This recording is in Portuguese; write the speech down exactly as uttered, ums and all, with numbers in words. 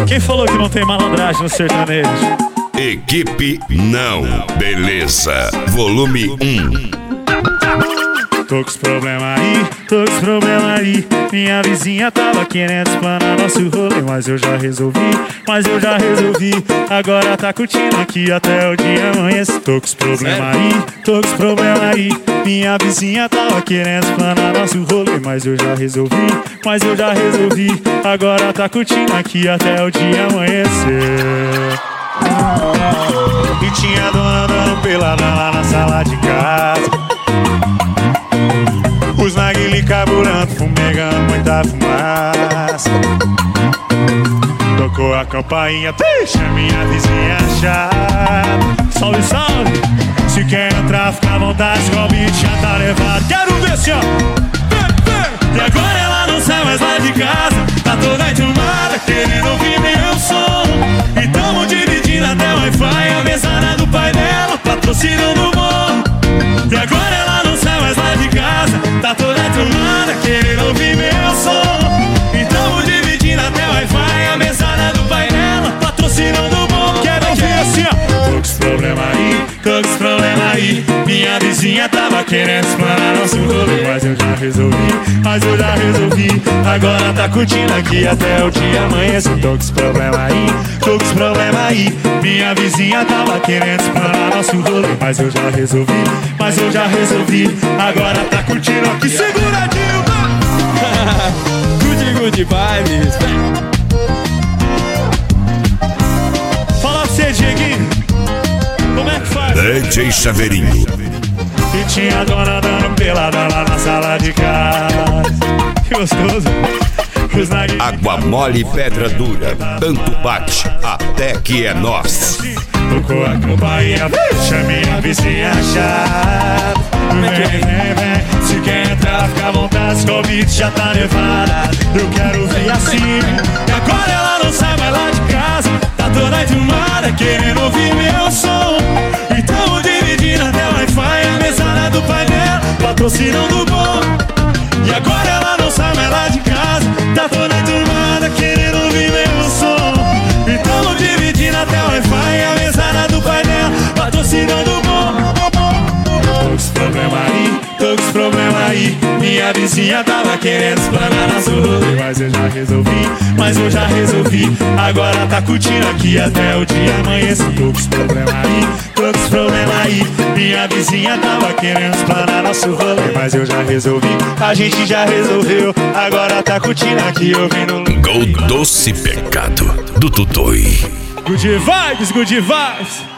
Quem falou que não tem malandragem no sertanejo? Equipe Não Beleza, volume um. Tô com os problemas aí, tô com os problemas aí. Minha vizinha tava querendo espanar nosso rolê, mas eu já resolvi, mas eu já resolvi. Agora tá curtindo aqui até o dia amanhecer. Tô com os problemas aí, tô com os problemas aí. Minha vizinha tava querendo espanar nosso rolê, mas eu já resolvi, mas eu já resolvi. Agora tá curtindo aqui até o dia amanhecer. E tinha a dona dando pelada lá na sala de casa. Os narguilé carburando, fumegando muita fumaça. Tocou a campainha, deixa minha vizinha chata. Salve, salve! Se quer entrar, fica à vontade, que o beat já tá levado. Quero ver assim, ó! E agora ela não sai mais lá de casa, tá toda enturmada, querendo ouvir meu som. E tamo dividindo até o Wi-Fi, a mesada do pai dela, patrocinando o bom. E agora ela não sai mais lá de casa, tá toda enturmada, querendo ouvir meu som. E tamo dividindo até o Wi-Fi, a mesada do pai dela, patrocinando o bom. Quero ouvir assim, ó! Tô com os problemas aí, tô com os problemas aí. Minha vizinha tava querendo explanar nosso rolê, mas eu já resolvi, mas eu já resolvi. Agora tá curtindo aqui até o dia amanhecer. Tô com os problemas aí, tô com os problemas aí. Minha vizinha tava querendo explanar nosso rolê, mas eu já resolvi, mas eu já resolvi. Agora tá curtindo aqui, segura, Dilma! Good, good vibes. Fala pra você, Dieguinho, como é que faz? D J Chaveirinho. E tinha a dona dando pelada lá na sala de casa. Que gostoso. Os narguilé... Água mole e pedra dura, tanto bate até que é nós. Tocou a campainha, deixa minha vizinha chata. Vem, vem, vem, se quer entrar, fica à vontade, que o beat já tá levada. Eu quero ouvir assim. E agora ela não sai mais lá de casa, tá toda enturmada, querendo ouvir meu som. E tamo dividindo até o Wi-Fi, a mesada do pai dela, patrocinando o bom. E agora ela não sai mais lá de casa, tá toda enturmada, querendo ouvir meu som. E tamo dividindo até o Wi-Fi, a mesada do pai dela, patrocinando o bom. Tô com os problemas aí, tô com os problemas aí. Minha vizinha tava querendo explanar nosso rolê, mas eu já resolvi, mas eu já resolvi. Agora tá curtindo aqui até o dia amanhecer. Tô com os problemas aí, tô com os problemas aí. Minha vizinha tava querendo explanar nosso rolê, mas eu já resolvi, a gente já resolveu. Agora tá curtindo aqui, ouvindo Gol Doce Pecado do Tutoi. Good vibes, good vibes.